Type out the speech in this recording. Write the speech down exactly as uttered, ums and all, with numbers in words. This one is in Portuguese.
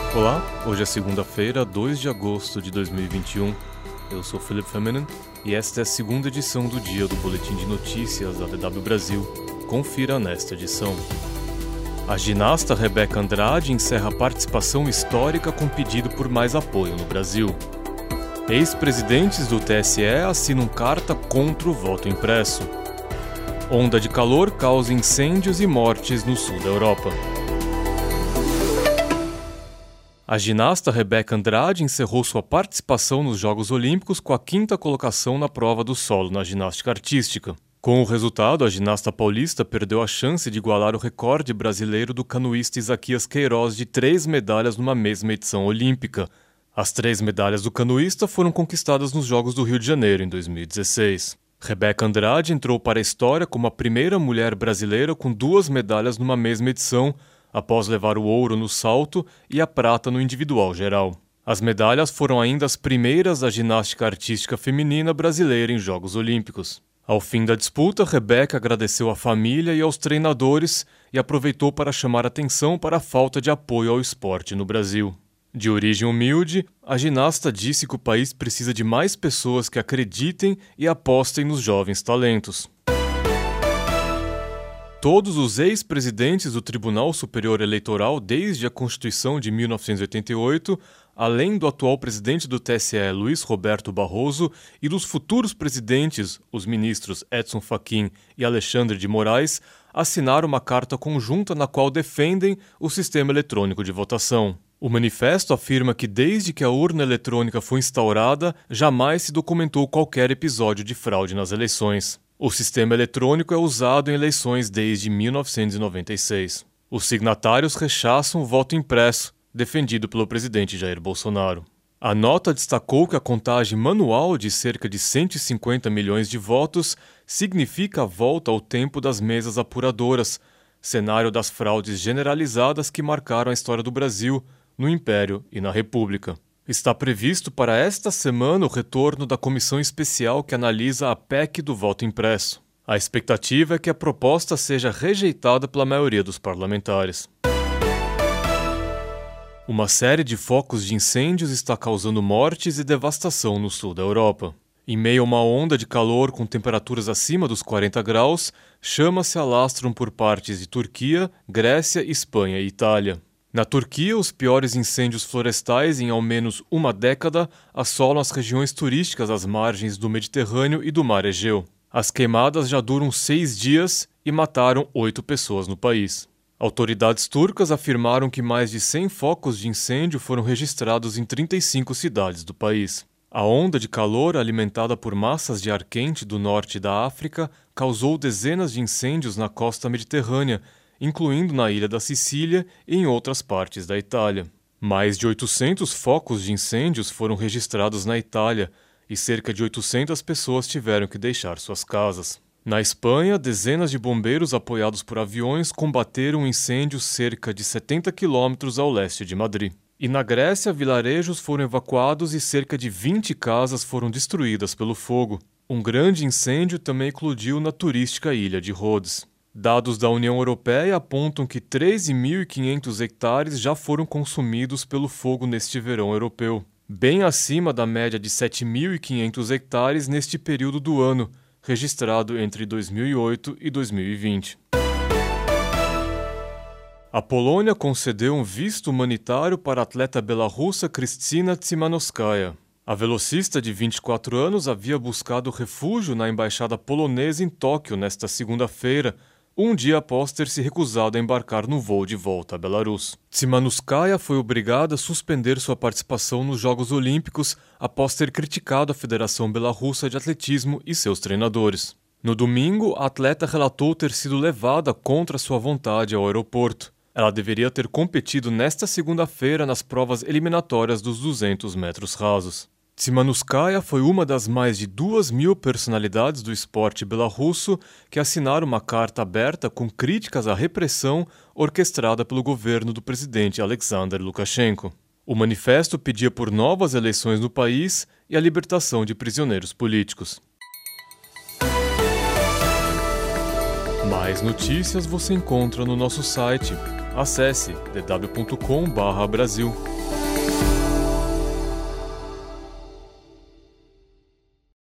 Olá, hoje é segunda-feira, dois de agosto de dois mil e vinte e um. Eu sou Philip Feminine e esta é a segunda edição do dia do Boletim de Notícias da D W Brasil. Confira nesta edição. A ginasta Rebeca Andrade encerra participação histórica com pedido por mais apoio no Brasil. Ex-presidentes do T S E assinam carta contra o voto impresso. Onda de calor causa incêndios e mortes no sul da Europa. A ginasta Rebeca Andrade encerrou sua participação nos Jogos Olímpicos com a quinta colocação na prova do solo na ginástica artística. Com o resultado, a ginasta paulista perdeu a chance de igualar o recorde brasileiro do canoísta Isaquias Queiroz de três medalhas numa mesma edição olímpica. As três medalhas do canoísta foram conquistadas nos Jogos do Rio de Janeiro em dois mil e dezesseis. Rebeca Andrade entrou para a história como a primeira mulher brasileira com duas medalhas numa mesma edição, após levar o ouro no salto e a prata no individual geral. As medalhas foram ainda as primeiras da ginástica artística feminina brasileira em Jogos Olímpicos. Ao fim da disputa, Rebeca agradeceu à família e aos treinadores e aproveitou para chamar atenção para a falta de apoio ao esporte no Brasil. De origem humilde, a ginasta disse que o país precisa de mais pessoas que acreditem e apostem nos jovens talentos. Todos os ex-presidentes do Tribunal Superior Eleitoral desde a Constituição de mil novecentos e oitenta e oito, além do atual presidente do T S E, Luiz Roberto Barroso, e dos futuros presidentes, os ministros Edson Fachin e Alexandre de Moraes, assinaram uma carta conjunta na qual defendem o sistema eletrônico de votação. O manifesto afirma que desde que a urna eletrônica foi instaurada, jamais se documentou qualquer episódio de fraude nas eleições. O sistema eletrônico é usado em eleições desde mil novecentos e noventa e seis. Os signatários rechaçam o voto impresso, defendido pelo presidente Jair Bolsonaro. A nota destacou que a contagem manual de cerca de cento e cinquenta milhões de votos significa a volta ao tempo das mesas apuradoras, cenário das fraudes generalizadas que marcaram a história do Brasil, no Império e na República. Está previsto para esta semana o retorno da comissão especial que analisa a P E C do voto impresso. A expectativa é que a proposta seja rejeitada pela maioria dos parlamentares. Uma série de focos de incêndios está causando mortes e devastação no sul da Europa. Em meio a uma onda de calor com temperaturas acima dos quarenta graus, chamas se alastram por partes de Turquia, Grécia, Espanha e Itália. Na Turquia, os piores incêndios florestais em ao menos uma década assolam as regiões turísticas às margens do Mediterrâneo e do Mar Egeu. As queimadas já duram seis dias e mataram oito pessoas no país. Autoridades turcas afirmaram que mais de cem focos de incêndio foram registrados em trinta e cinco cidades do país. A onda de calor, alimentada por massas de ar quente do norte da África, causou dezenas de incêndios na costa mediterrânea, incluindo na ilha da Sicília e em outras partes da Itália. Mais de oitocentos focos de incêndios foram registrados na Itália e cerca de oitocentas pessoas tiveram que deixar suas casas. Na Espanha, dezenas de bombeiros apoiados por aviões combateram um incêndio cerca de setenta quilômetros ao leste de Madrid. E na Grécia, vilarejos foram evacuados e cerca de vinte casas foram destruídas pelo fogo. Um grande incêndio também eclodiu na turística ilha de Rhodes. Dados da União Europeia apontam que treze mil e quinhentos hectares já foram consumidos pelo fogo neste verão europeu, bem acima da média de sete mil e quinhentos hectares neste período do ano, registrado entre dois mil e oito e dois mil e vinte. A Polônia concedeu um visto humanitário para a atleta belarrussa Krystyna Tsimanoskaya. A velocista de vinte e quatro anos havia buscado refúgio na embaixada polonesa em Tóquio nesta segunda-feira, um dia após ter se recusado a embarcar no voo de volta a Belarus. Tsimanoskaya foi obrigada a suspender sua participação nos Jogos Olímpicos após ter criticado a Federação Belarrussa de Atletismo e seus treinadores. No domingo, a atleta relatou ter sido levada contra sua vontade ao aeroporto. Ela deveria ter competido nesta segunda-feira nas provas eliminatórias dos duzentos metros rasos. Tsimanoskaya foi uma das mais de duas mil personalidades do esporte belarrusso que assinaram uma carta aberta com críticas à repressão orquestrada pelo governo do presidente Alexander Lukashenko. O manifesto pedia por novas eleições no país e a libertação de prisioneiros políticos. Mais notícias você encontra no nosso site. Acesse d w ponto com barra brasil.